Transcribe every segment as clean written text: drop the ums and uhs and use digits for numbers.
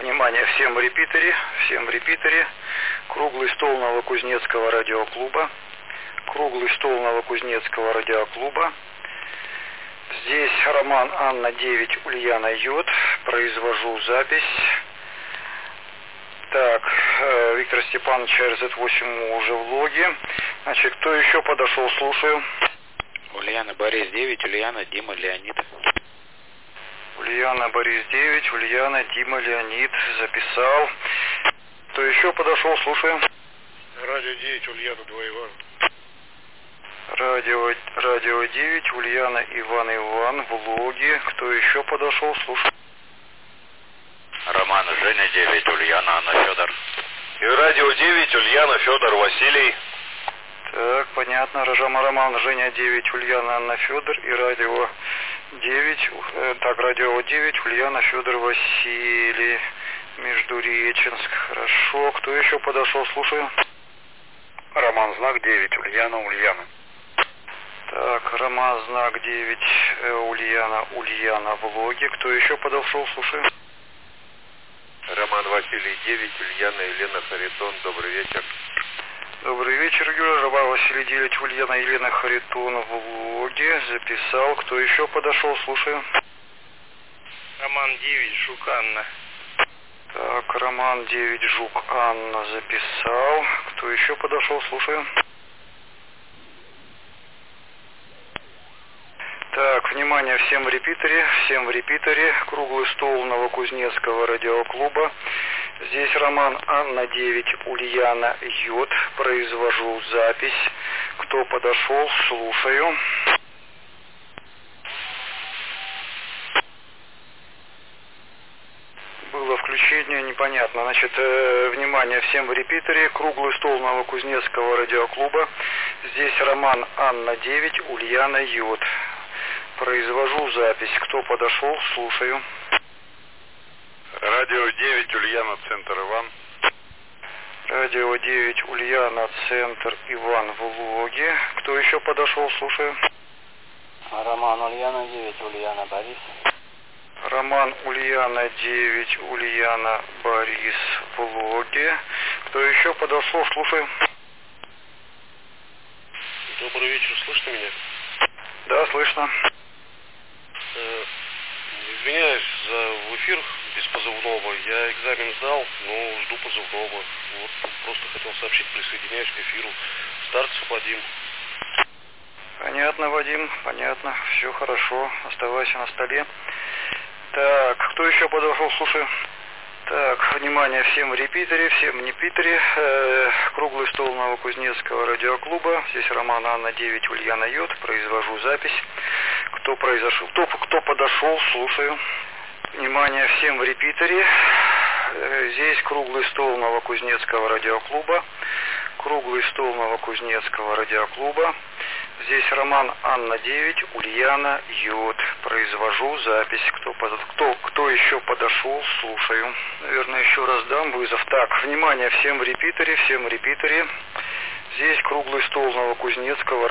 Внимание, всем репитере, круглый стол Новокузнецкого радиоклуба, Здесь Роман Анна 9, Ульяна Йод, произвожу запись. Так, Виктор Степанович, РЗ-8 уже в логе. Значит, кто еще подошел, слушаю. Ульяна Борис 9, Ульяна Дима Леонид. Ульяна Борис 9, Ульяна Дима Леонид, записал. Кто еще подошел, слушаю. Радио 9, Ульяна 2 Иван. Радио 9, Ульяна Иван в логе. Кто еще подошел, слушаю. Роман Женя 9, Ульяна Анна Федор. И радио 9, Ульяна Федор Василий. Так, понятно. Роман Женя 9, Ульяна Анна Федор и радио 9. Радио 9, Ульяна Федор Василий. Междуреченск. Хорошо. Кто еще подошел, слушаю. Роман Знак 9, Ульяна. Так, Роман Знак 9, Ульяна в логе. Кто еще подошел, слушаю. Роман Василий 9, Ульяна Елена Харитон. Добрый вечер. Добрый вечер, Юля. Роман Василий 9, Ульяна Елена Харитон в логе. Записал. Кто еще подошел, слушаю. Роман 9, Жук Анна. Так, Роман 9, Жук Анна, записал. Кто еще подошел, слушаю. Так, внимание, всем репитере, круглый стол Новокузнецкого радиоклуба. Здесь Роман Анна 9, Ульяна Йод, произвожу запись. Кто подошел, слушаю. Было включение, непонятно. Значит, внимание, всем в репитере, круглый стол Новокузнецкого радиоклуба. Здесь Роман Анна 9, Ульяна Йод. Произвожу запись. Кто подошел, слушаю. Радио 9, Ульяна, Центр Иван. Радио 9, Ульяна, Центр Иван в логе. Кто еще подошел, слушаю. Роман Ульяна 9, Ульяна Борис. Роман Ульяна 9, Ульяна Борис в логе. Кто еще подошел, слушаю. Добрый вечер, слышно меня? Да, слышно. Извиняюсь за эфир без позывного. Я экзамен сдал, но жду позывного. Вот просто хотел сообщить, присоединяюсь к эфиру. Старцев Вадим. Понятно, Вадим, понятно. Все хорошо. Оставайся на столе. Так, кто еще подошел, слушаю. Так, внимание, всем в репитере, всем в непитере. Круглый стол Новокузнецкого радиоклуба. Здесь Роман Анна 9, Ульяна Йод. Произвожу запись. Кто подошел, слушаю. Внимание, всем в репитере. Здесь круглый стол Новокузнецкого радиоклуба. Здесь Роман Анна 9, Ульяна Йод. Произвожу запись. Кто еще подошел, слушаю. Наверное, еще раз дам вызов. Так, внимание, всем в репитере. Здесь круглый стол Новокузнецкого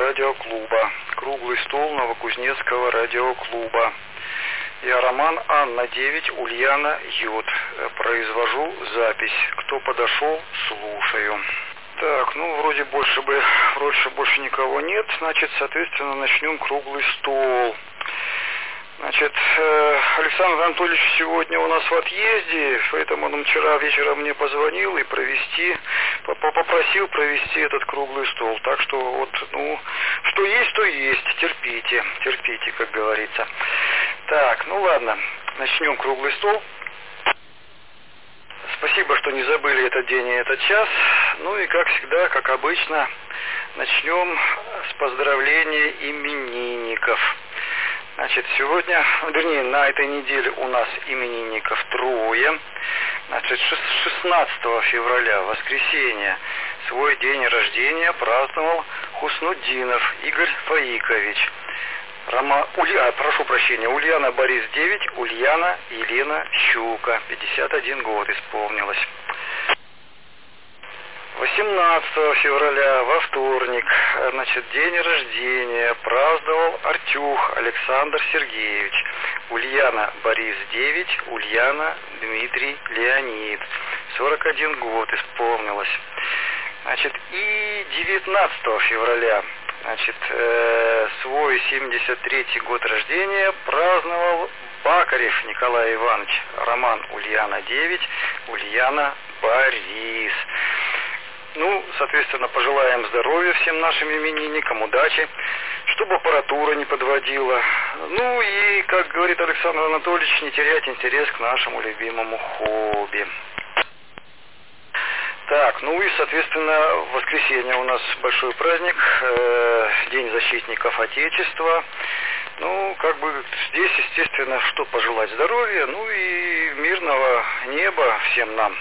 радиоклуба. Я Роман Анна 9, Ульяна Йод. Произвожу запись. Кто подошел, слушаю. Так, вроде больше никого нет. Значит, соответственно, начнем круглый стол. Значит, Александр Анатольевич сегодня у нас в отъезде, поэтому он вчера вечером мне позвонил и попросил провести этот круглый стол. Так что вот, что есть, то есть. Терпите, как говорится. Так, ладно, начнем круглый стол. Спасибо, что не забыли этот день и этот час. И как всегда, как обычно, начнем с поздравления именинников. Значит, на этой неделе у нас именинников трое. Значит, 16 февраля, воскресенье, свой день рождения праздновал Хуснуддинов Игорь Фаикович. Ульяна Борис 9, Ульяна Елена Щука. 51 год исполнилось. 18 февраля, во вторник, значит, день рождения праздновал Артюх Александр Сергеевич, Ульяна Борис 9, Ульяна Дмитрий Леонид. 41 год исполнилось. Значит, и 19 февраля, значит, свой 73-й год рождения праздновал Бакарев Николай Иванович, Роман Ульяна 9, Ульяна Борис. Ну, соответственно, пожелаем здоровья всем нашим именинникам, удачи, чтобы аппаратура не подводила. Ну и, как говорит Александр Анатольевич, не терять интерес к нашему любимому хобби. Так, ну и, соответственно, в воскресенье у нас большой праздник, День защитников Отечества. Ну, как бы здесь, естественно, что пожелать здоровья, ну и мирного неба всем нам.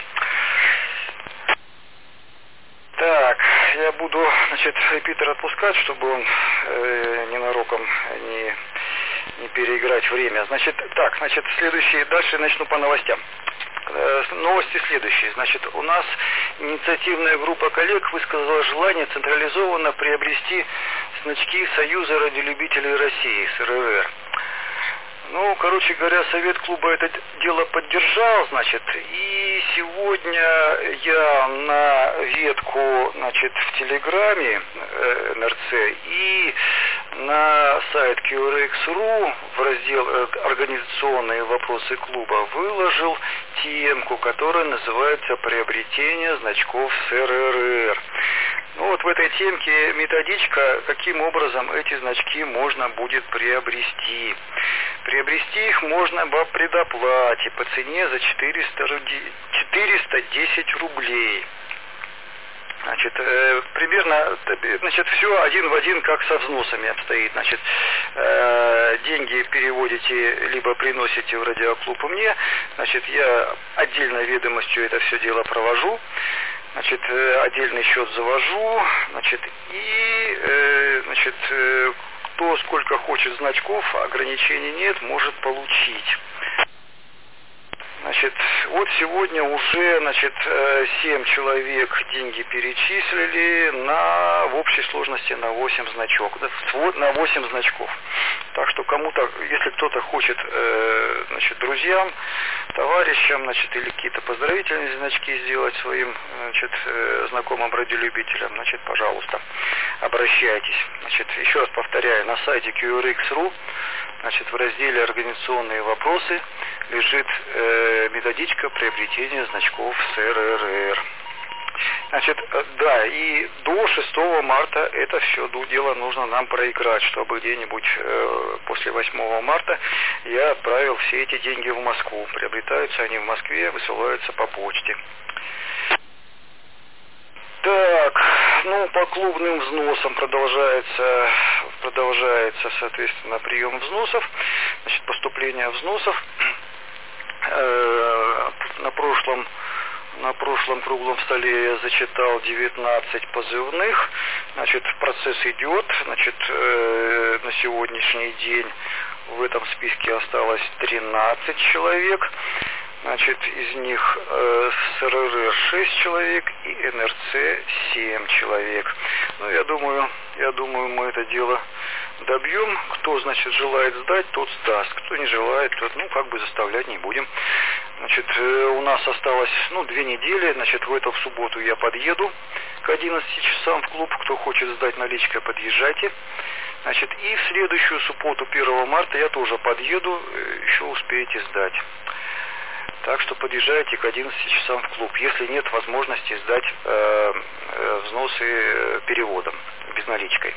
Так, я буду, значит, репитер отпускать, чтобы он ненароком не переиграть время. Значит, так, значит, следующие, дальше начну по новостям. Новости следующие. Значит, у нас инициативная группа коллег высказала желание централизованно приобрести значки Союза радиолюбителей России, СРР. Ну, короче говоря, совет клуба это дело поддержал, значит, и сегодня я на ветку, значит, в Телеграме НРЦ и на сайт QRX.ru в раздел «Организационные вопросы клуба» выложил темку, которая называется «Приобретение значков СРР». Ну вот в этой темке методичка, каким образом эти значки можно будет приобрести. Приобрести их можно по предоплате по цене за 410 рублей. Значит, примерно, значит, все один в один, как со взносами обстоит. Значит, деньги переводите, либо приносите в радиоклуб мне. Значит, я отдельной ведомостью это все дело провожу. Значит, отдельный счет завожу. Значит, и, значит, кто сколько хочет значков, ограничений нет, может получить. Значит, вот сегодня уже, значит, 7 человек деньги перечислили в общей сложности на 8 значков, на 8 значков. Так что кому-то, если кто-то хочет, значит, друзьям, товарищам, значит, или какие-то поздравительные значки сделать своим, значит, знакомым радиолюбителям, значит, пожалуйста, обращайтесь. Значит, еще раз повторяю, на сайте QRX.ru, значит, в разделе «Организационные вопросы» лежит методичка приобретения значков СРР. Значит, да, и до 6 марта это все дело нужно нам проиграть, чтобы где-нибудь после 8 марта я отправил все эти деньги в Москву. Приобретаются они в Москве, высылаются по почте. Так, ну, по клубным взносам продолжается, соответственно, прием взносов, значит, поступление взносов. На прошлом круглом столе я зачитал 19 позывных. Значит, процесс идет. Значит, на сегодняшний день в этом списке осталось 13 человек. Значит, из них СРР 6 человек и НРЦ 7 человек. Ну, я думаю, мы это дело добьем. Кто, значит, желает сдать, тот сдаст. Кто не желает, тот, ну, как бы заставлять не будем. Значит, у нас осталось, 2 недели. Значит, в субботу я подъеду к 11 часам в клуб. Кто хочет сдать наличкой, подъезжайте. Значит, и в следующую субботу, 1 марта, я тоже подъеду, еще успеете сдать. Так что подъезжайте к 11 часам в клуб, если нет возможности сдать взносы переводом, безналичкой.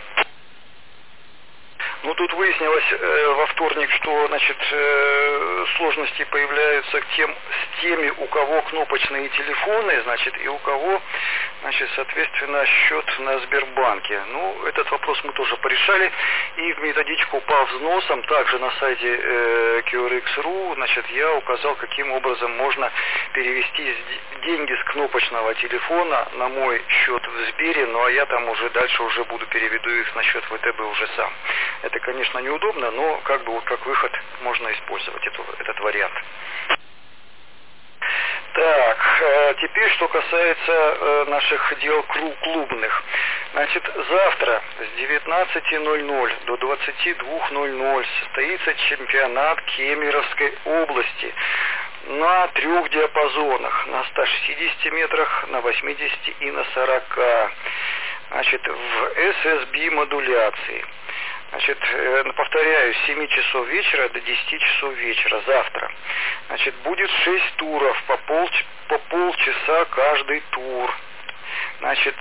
Ну, тут выяснилось во вторник, что, значит, сложности появляются с теми, у кого кнопочные телефоны, значит, и у кого, значит, соответственно, счет на Сбербанке. Ну, этот вопрос мы тоже порешали, и в методичку по взносам, также на сайте QRX.ru, значит, я указал, каким образом можно перевести деньги с кнопочного телефона на мой счет в Сбере, ну, а я там уже дальше переведу их на счет ВТБ уже сам. Это, конечно, неудобно, но как бы вот как выход можно использовать этот вариант. Так, теперь, что касается наших дел клубных. Значит, завтра с 19:00 до 22:00 состоится чемпионат Кемеровской области на 3 диапазонах, на 160 метрах, на 80 и на 40. Значит, в SSB модуляции. Значит, повторяю, с 7 часов вечера до 10 часов вечера завтра. Значит, будет 6 туров, по полчаса каждый тур. Значит,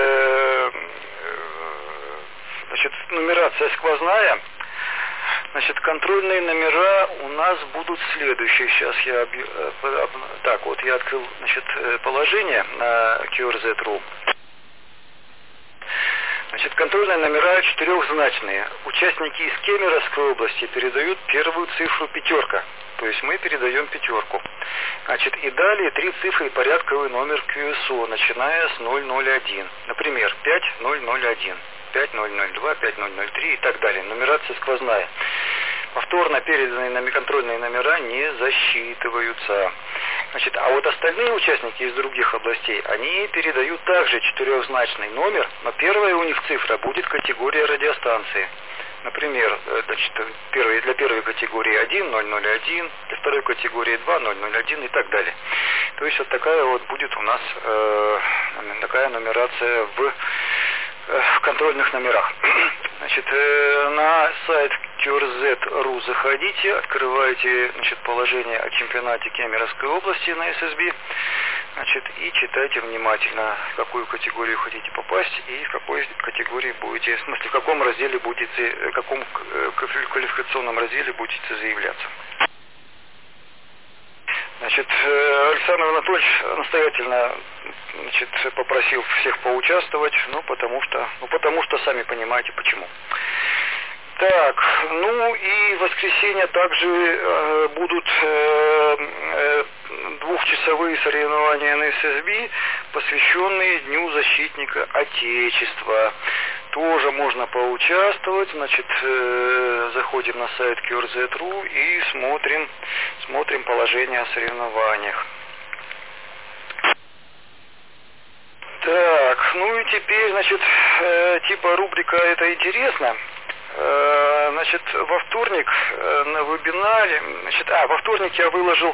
нумерация сквозная. Значит, контрольные номера у нас будут следующие. Сейчас я так вот, я открыл, значит, положение на QRZ.ru. Значит, контрольные номера четырехзначные. Участники из Кемеровской области передают первую цифру 5. То есть мы передаем 5. Значит, и далее 3 цифры и порядковый номер QSO, начиная с 001. Например, 5001, 5002, 5003 и так далее. Нумерация сквозная. Повторно переданные контрольные номера не засчитываются. Значит, а вот остальные участники из других областей, они передают также четырехзначный номер, но первая у них цифра будет категория радиостанции. Например, значит, для первой категории 1, 001, для второй категории 2, 001 и так далее. То есть вот такая вот будет у нас такая нумерация в контрольных номерах. Значит, на сайт QRZ.ru заходите, открывайте, значит, положение о чемпионате Кемеровской области на SSB, значит, и читайте внимательно, в какую категорию хотите попасть и в какой категории будете, в смысле, в каком разделе будете, в каком квалификационном разделе будете заявляться. Значит, Александр Анатольевич настоятельно, значит, попросил всех поучаствовать, потому что сами понимаете почему. Так, ну и в воскресенье также будут двухчасовые соревнования на SSB, посвященные Дню защитника Отечества. Тоже можно поучаствовать, значит, заходим на сайт QRZ.ru и смотрим положение о соревнованиях. Так, ну и теперь, значит, типа рубрика «Это интересно». Значит, во вторник на вебинаре, значит, во вторник я выложил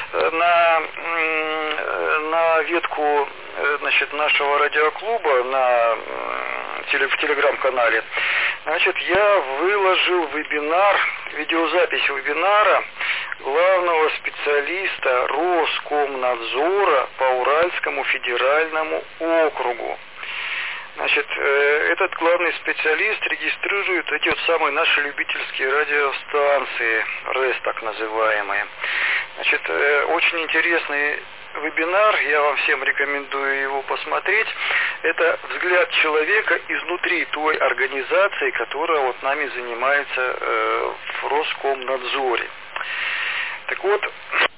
на ветку, значит, нашего радиоклуба в телеграм-канале, значит, я выложил видеозапись вебинара главного специалиста Роскомнадзора по Уральскому федеральному округу. Значит, этот главный специалист регистрирует эти вот самые наши любительские радиостанции, РЭС так называемые. Значит, очень интересный вебинар, я вам всем рекомендую его посмотреть. Это взгляд человека изнутри той организации, которая вот нами занимается в Роскомнадзоре. Так вот,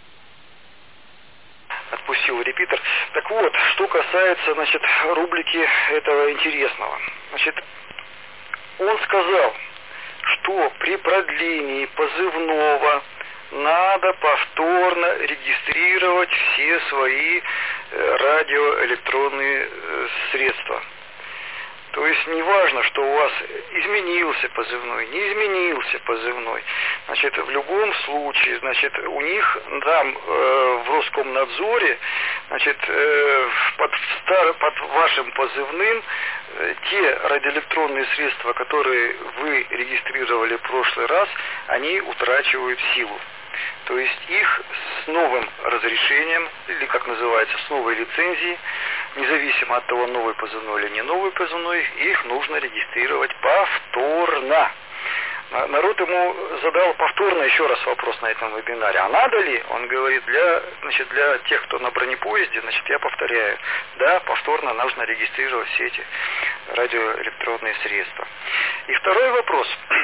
отпустил репитер. Так вот, что касается, значит, рубрики этого интересного. Значит, он сказал, что при продлении позывного надо повторно регистрировать все свои радиоэлектронные средства. То есть не важно, что у вас изменился позывной, не изменился позывной. Значит, в любом случае, значит, у них там в Роскомнадзоре, значит, под вашим позывным те радиоэлектронные средства, которые вы регистрировали в прошлый раз, они утрачивают силу. То есть их с новым разрешением, или как называется, с новой лицензией, независимо от того, новый позывной или не новый позывной, их нужно регистрировать повторно. Народ ему задал повторно еще раз вопрос на этом вебинаре. А надо ли? Он говорит, для тех, кто на бронепоезде, значит, я повторяю, да, повторно нужно регистрировать все эти радиоэлектронные средства. И второй вопрос.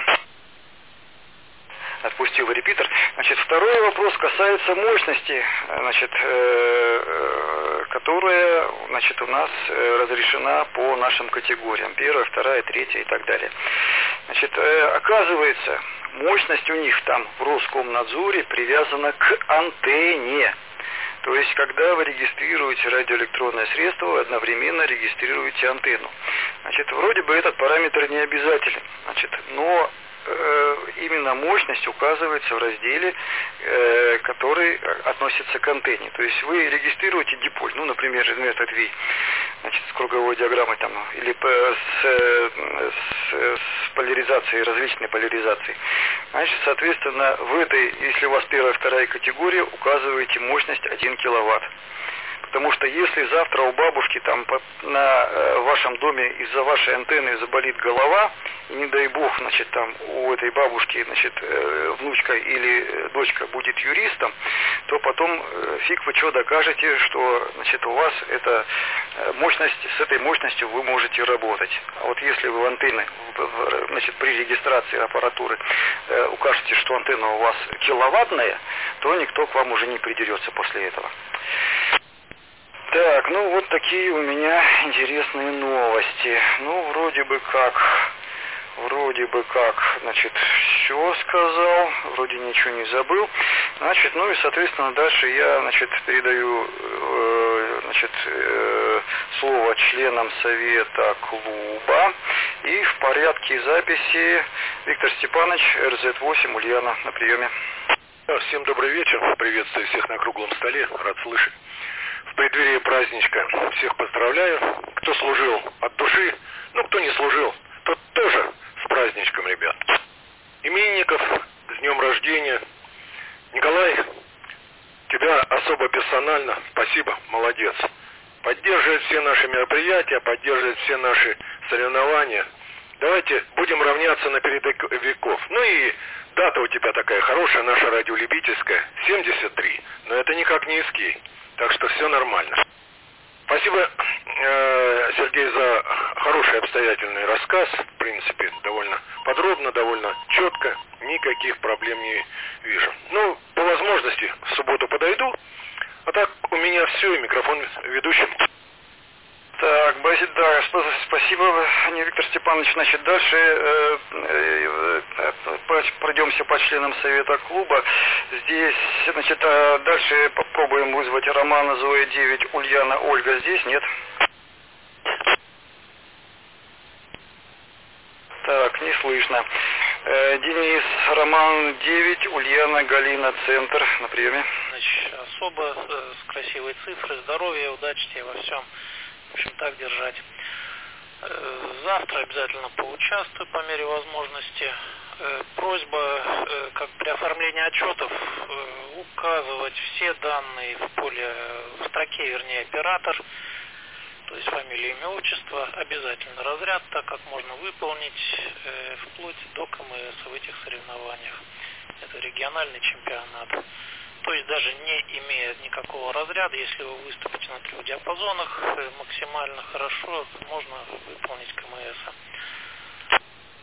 Отпустил репитер. Значит, второй вопрос касается мощности, значит, которая, значит, у нас разрешена по нашим категориям. 1, 2, 3 и так далее. Значит, оказывается, мощность у них там в Роскомнадзоре привязана к антенне. То есть есть, когда вы регистрируете радиоэлектронное средство, вы одновременно регистрируете антенну. Значит, вроде бы этот параметр не обязателен, значит, но именно мощность указывается в разделе, который относится к антенне. То есть вы регистрируете диполь, ну, например, метод V, значит, с круговой диаграммой там, или с поляризацией, различной поляризацией. Значит, соответственно, в этой, если у вас первая, вторая категория, указываете мощность 1 киловатт. Потому что если завтра у бабушки там на вашем доме из-за вашей антенны заболит голова, и не дай бог, значит, там у этой бабушки, значит, внучка или дочка будет юристом, то потом фиг вы что докажете, что, значит, у вас эта мощность, с этой мощностью вы можете работать. А вот если вы в антенны, значит, при регистрации аппаратуры укажете, что антенна у вас киловаттная, то никто к вам уже не придерется после этого. Так, ну вот такие у меня интересные новости. Ну, вроде бы как, значит, все сказал, вроде ничего не забыл. Значит, ну и, соответственно, дальше я, значит, передаю, значит, слово членам совета клуба. И в порядке записи Виктор Степанович, РЗ-8, Ульяна, на приеме. Всем добрый вечер, приветствую всех на круглом столе, рад слышать. В преддверии праздничка всех поздравляю. Кто служил от души, ну кто не служил, тот тоже с праздничком, ребят. Именинников с днем рождения. Николай, тебя особо персонально спасибо, молодец. Поддерживает все наши мероприятия, поддерживает все наши соревнования. Давайте будем равняться на передовиков. Ну и дата у тебя такая хорошая, наша радиолюбительская, 73. Но это никак не эскей. Так что все нормально. Спасибо, Сергей, за хороший обстоятельный рассказ. В принципе, довольно подробно, довольно четко. Никаких проблем не вижу. Ну, по возможности в субботу подойду. А так у меня все, и микрофон ведущим. Так, да, спасибо, Виктор Степанович. Значит, дальше пройдемся по членам совета клуба. Здесь, значит, дальше попробуем вызвать Романа, Зоя 9, Ульяна, Ольга. Здесь нет? Так, не слышно. Денис, Роман 9, Ульяна, Галина, Центр. На приеме. Значит, особо с красивой цифрой, здоровья, удачи тебе во всем. В общем, так держать. Завтра обязательно поучаствую по мере возможности. Просьба, как при оформлении отчетов, указывать все данные в поле, в строке, вернее, оператор, то есть фамилия, имя, отчество, обязательно разряд, так как можно выполнить вплоть до КМС в этих соревнованиях. Это региональный чемпионат. То есть даже не имея никакого разряда, если вы выступите на 3 диапазонах максимально хорошо, можно выполнить КМС.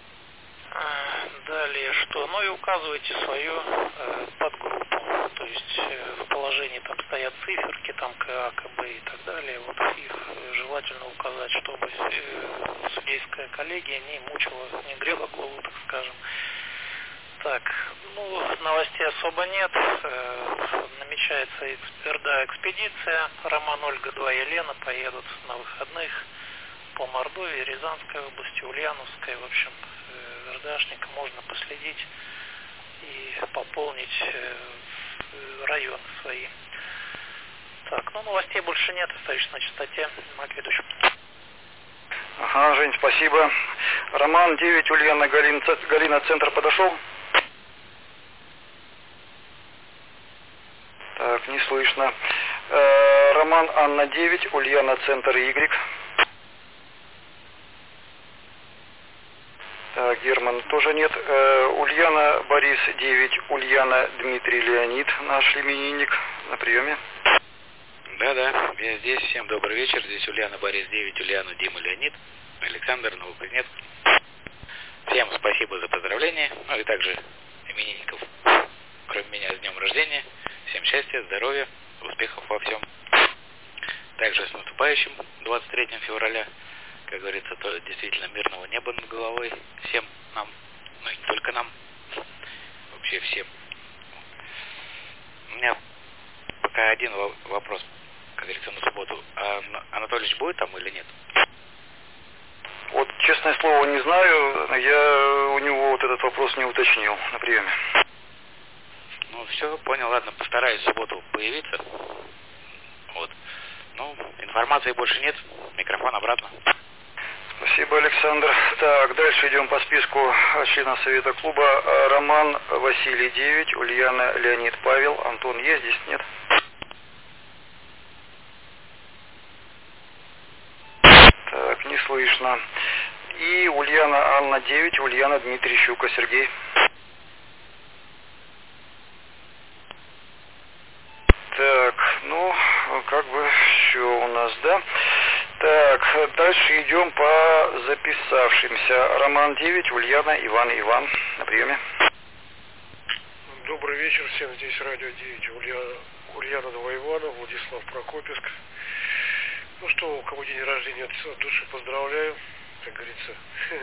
Далее что? Ну и указывайте свою подгруппу. То есть в положении там стоят циферки, там КА, КБ и так далее. Вот их желательно указать, чтобы судейская коллегия не мучила, не грела голову, так скажем. Так, ну, новостей особо нет. Намечается экспедиция. Роман, Ольга, 2, Елена поедут на выходных по Мордовии, Рязанской области, Ульяновской. В общем, РДАшника можно последить и пополнить районы свои. Так, ну, новостей больше нет. Остаюсь на частоте. Мать ведущим. Ага, Жень, спасибо. Роман 9, Ульяна, Галина, Центр подошел? Так, не слышно. Роман, Анна 9, Ульяна, Центр, Y. Так, Герман тоже нет. Ульяна, Борис 9, Ульяна, Дмитрий, Леонид, наш именинник, на приеме. Да, я здесь. Всем добрый вечер. Здесь Ульяна, Борис 9, Ульяна, Дима, Леонид, Александр, Новокузнецк. Всем спасибо за поздравления. Ну и также именинников, кроме меня, с днем рождения. Всем счастья, здоровья, успехов во всем. Также с наступающим 23 февраля. Как говорится, то действительно мирного неба над головой всем нам, ну и не только нам, вообще всем. У меня пока один вопрос, как говорится, на субботу. А Анатольевич будет там или нет? Вот, честное слово, не знаю, я у него вот этот вопрос не уточнил на приеме. Ну, все, понял, ладно, постараюсь в субботу появиться. Вот. Ну, информации больше нет, микрофон обратно. Спасибо, Александр. Так, дальше идем по списку членов Совета клуба. Роман Василий 9, Ульяна Леонид Павел. Антон есть здесь? Нет? Так, не слышно. И Ульяна Анна 9, Ульяна Дмитрий Щука. Сергей. Так, ну, как бы все у нас, да? Так, дальше идем по записавшимся. Роман 9, Ульяна, Иван на приеме. Добрый вечер всем, здесь радио 9, Ульяна 2 Ивана, Владислав Прокопьевск. Ну что, у кого день рождения от души поздравляю, как говорится.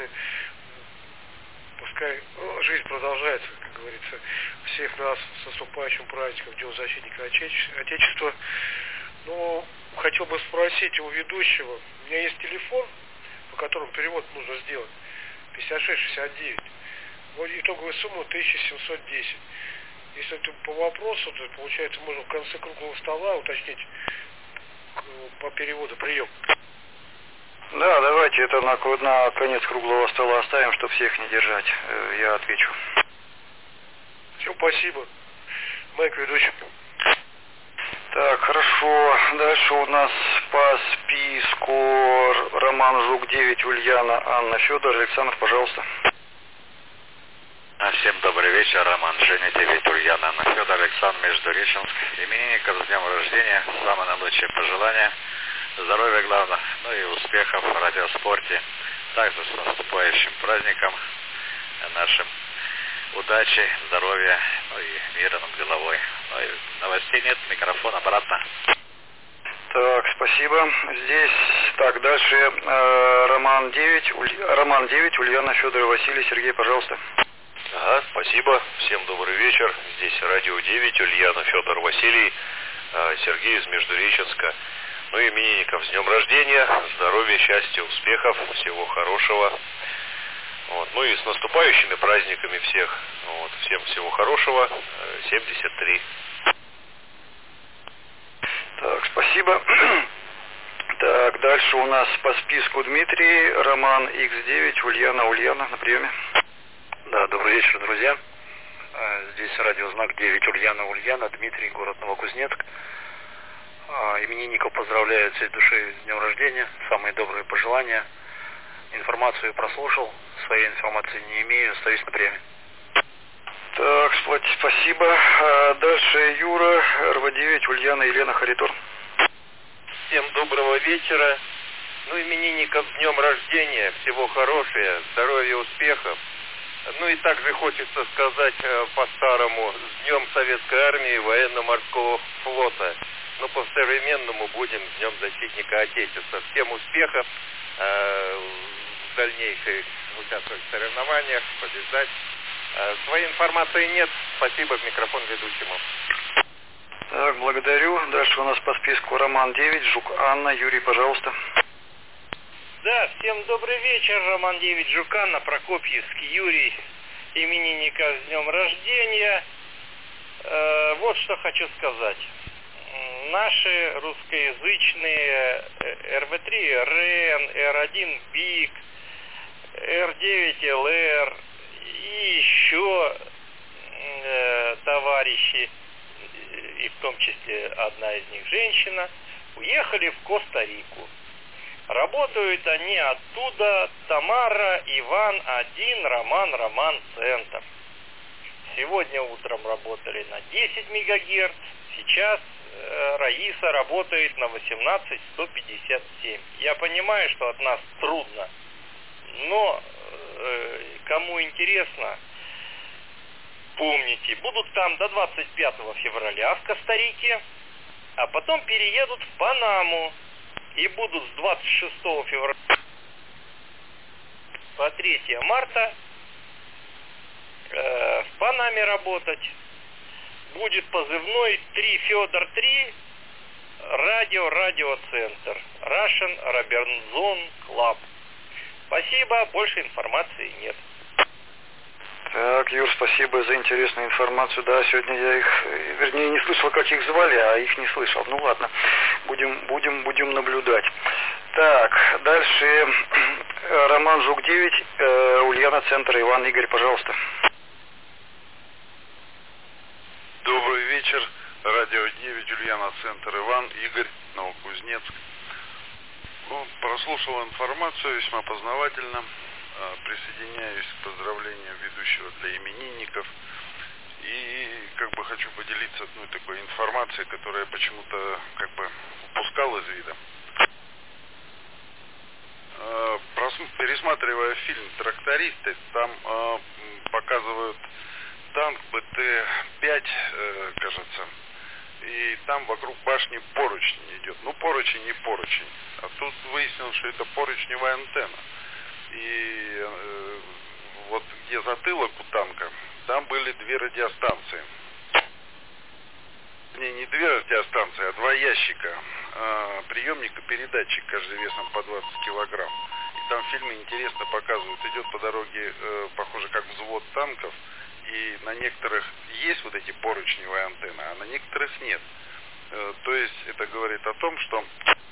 Пускай жизнь продолжается, как говорится. Всех нас с наступающим праздником, Днем защитника Отечества. Но хотел бы спросить у ведущего, у меня есть телефон, по которому перевод нужно сделать, 5669. Вот итоговая сумма 1710. Если это по вопросу, то получается можно в конце круглого стола уточнить по переводу прием. Да, давайте это на конец круглого стола оставим, чтобы всех не держать. Я отвечу. Все, спасибо. Майк, ведущий. Так, хорошо. Дальше у нас по списку Роман Жук 9, Ульяна, Анна, Федор. Александр, пожалуйста. Всем добрый вечер. Роман Женя 9, Ульяна, Анна, Федор, Александр, Междуреченск. Именинников с днем рождения. Самые наилучшие пожелания. Здоровья главное. Ну и успехов в радиоспорте. Также с наступающим праздником нашим. Удачи, здоровья, ну и мира над головой. Ну и новостей нет, микрофон обратно. Так, спасибо. Здесь, так, дальше Роман 9, Ульяна, Федор, Василий, Сергей, пожалуйста. Ага, спасибо. Всем добрый вечер. Здесь радио 9, Ульяна, Федор, Василий, Сергей из Междуреченска. Ну и именинников с днем рождения, здоровья, счастья, успехов, всего хорошего. Вот. Ну и с наступающими праздниками всех. Вот. Всем всего хорошего. 73. Так, спасибо. Так, дальше у нас по списку Дмитрий, Роман X9, Ульяна на приеме. Да, добрый вечер, друзья. Здесь радиознак 9, Ульяна, Дмитрий, город Новокузнецк. Именинников поздравляю от всей души с днем рождения. Самые добрые пожелания. Информацию прослушал, своей информации не имею, остаюсь на приеме. Так, спасибо. Дальше Юра, РВ9, Ульяна, Елена, Харитон. Всем доброго вечера. Ну, именинников с днем рождения, всего хорошего, здоровья, успехов. Ну и также хочется сказать по-старому, с Днем Советской Армии, Военно-Морского Флота. Ну, по-современному будем с Днем Защитника Отечества. Всем успехов в дальнейших участвовать в соревнованиях, побеждать. Своей информации нет. Спасибо, микрофон ведущему. Так, благодарю. Дальше у нас по списку Роман 9, Жук Анна, Юрий, пожалуйста. Да, всем добрый вечер. Роман 9, Жук Анна, Прокопьевск, Юрий, именинника с днем рождения. Вот что хочу сказать. Наши русскоязычные РВ3 РН, Р1 БИК, Р9 ЛР и еще товарищи, и в том числе одна из них женщина, уехали в Коста-Рику. Работают они оттуда: Тамара, Иван-1, Роман центр. Сегодня утром работали на 10 МГц, сейчас Раиса работает на 18157. Я понимаю, что от нас трудно, но кому интересно, помните, будут там до 25 февраля в Коста-Рике, а потом переедут в Панаму и будут с 26 февраля по 3 марта в Панаме работать. будет позывной 3 Федор 3, радиоцентр, Russian Robinson Club. Спасибо, больше информации нет. Так, Юр, спасибо за интересную информацию. Да, сегодня я их, вернее, не слышал, как их звали, а их не слышал. Ну ладно, будем наблюдать. Так, дальше Роман Жук 9, Ульяна, центр, Иван, Игорь, пожалуйста. Добрый вечер, радио 9, Ульяна, центр, Иван, Игорь, Новокузнецк. Ну, прослушал информацию, весьма познавательно. Присоединяюсь к поздравлениям ведущего для именинников. И как бы хочу поделиться одной такой информацией, которая почему-то как бы упускал из вида. Пересматривая фильм «Трактористы», там показывают танк БТ-5, кажется. И там вокруг башни поручень идет. Ну, поручень не поручень. А тут выяснилось, что это поручневая антенна. И вот где затылок у танка, там были 2 радиостанции. Не 2 радиостанции, а 2 ящика. Приемник и передатчик, каждый весом по 20 килограмм. И там в фильме интересно показывают. Идет по дороге, похоже, как взвод танков. И на некоторых есть вот эти поручневые антенны, а на некоторых нет. То есть это говорит о том, что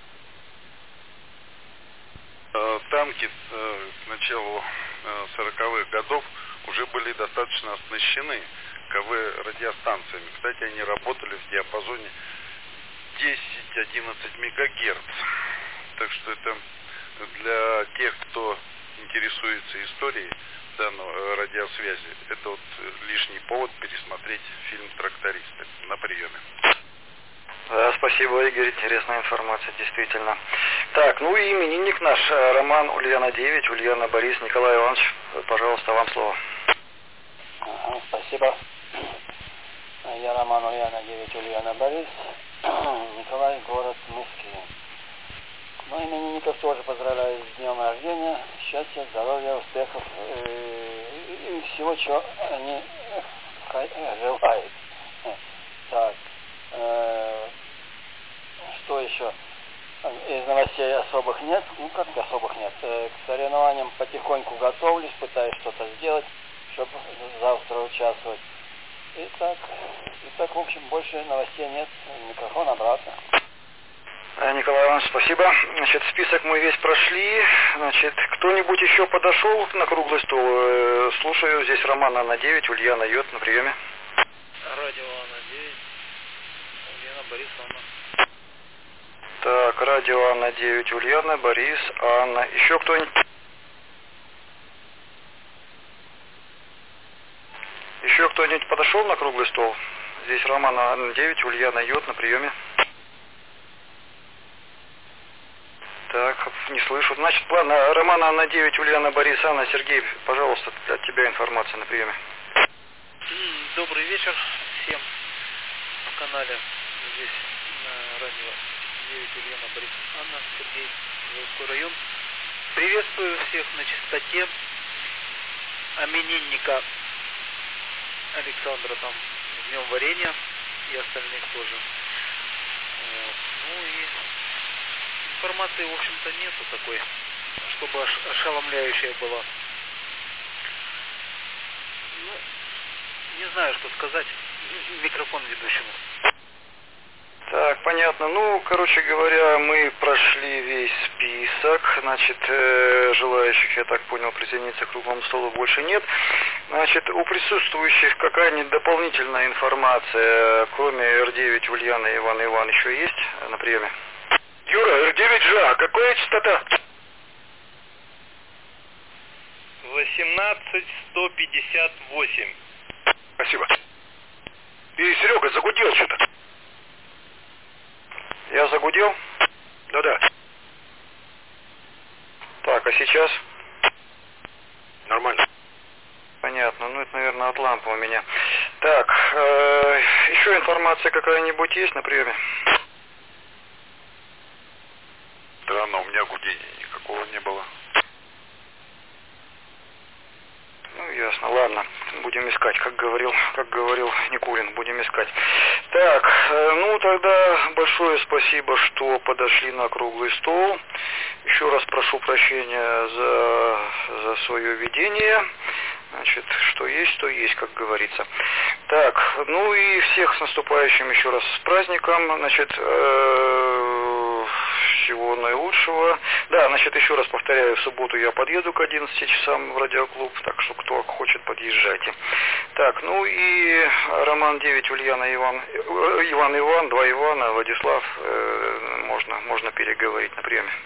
танки к началу 40-х годов уже были достаточно оснащены КВ-радиостанциями. Кстати, они работали в диапазоне 10-11 МГц. Так что это для тех, кто интересуется историей данной радиосвязи, это вот лишний повод пересмотреть фильм «Трактористы» на приеме. Да, спасибо, Игорь, интересная информация, действительно. Так, ну и именинник наш, Роман, Ульяна 9, Ульяна, Борис, Николай Иванович, пожалуйста, вам слово. Спасибо. Я Роман, Ульяна 9, Ульяна, Борис, Николай, город Мыски. Ну, именинников тоже поздравляю с днем рождения, счастья, здоровья, успехов и всего, чего они желают. Так, что еще? Из новостей особых нет, ну как особых нет. К соревнованиям потихоньку готовлюсь, пытаюсь что-то сделать, чтобы завтра участвовать. И так, в общем, больше новостей нет. Микрофон обратно. Николай Иванович, спасибо. Значит, список мы весь прошли. Значит, кто-нибудь еще подошел на круглый стол? Слушаю, здесь Роман, Анна 9, Ульяна, Йод на приеме. Радио Анна 9, Ульяна, Борис, Анна. Так, радио Анна 9, Ульяна, Борис, Анна. Еще кто-нибудь? Еще кто-нибудь подошел на круглый стол? Здесь Роман, Анна 9, Ульяна, Йод на приеме. Так, не слышу. Значит, ладно, Роман, Анна 9, Ульяна, Борис, Анна, Сергей, пожалуйста, от тебя информация на приеме. Добрый вечер всем в канале. Здесь на радио 9, Ульяна, Борис, Анна, Сергей, Волжской район. Приветствую всех на частоте. Именинника Александра там с днем варенья и остальных тоже. Вот. Ну и информации, в общем-то, нету такой, чтобы ошеломляющая была. Ну, не знаю, что сказать. Микрофон ведущему. Так, понятно. Ну, короче говоря, мы прошли весь список. Значит, желающих, я так понял, присоединиться к круглому столу больше нет. Значит, у присутствующих какая-нибудь дополнительная информация, кроме Р9 Ульяна и Ивана Иван, еще есть на приеме? Юра, Р9Ж, какая частота? 18158. Спасибо. И Серега загудел что-то. Я загудел? Да-да. Так, а сейчас? Нормально. Понятно. Ну, это, наверное, от лампы у меня. Так, еще информация какая-нибудь есть на приеме? Странно, у меня гудения никакого не было. Ну, ясно. ладно, будем искать, как говорил Никулин, будем искать. Так, ну тогда большое спасибо, что подошли на круглый стол. Еще раз прошу прощения за свое ведение. Значит, что есть, то есть, как говорится. Так, ну и всех с наступающим еще раз с праздником. Значит, всего наилучшего. Да, значит, еще раз повторяю, в субботу я подъеду к 11 часам в радиоклуб, так что кто хочет, подъезжайте. Так, ну и Роман 9, Ульяна, Иван, 2 Ивана, Владислав, можно переговорить на приеме.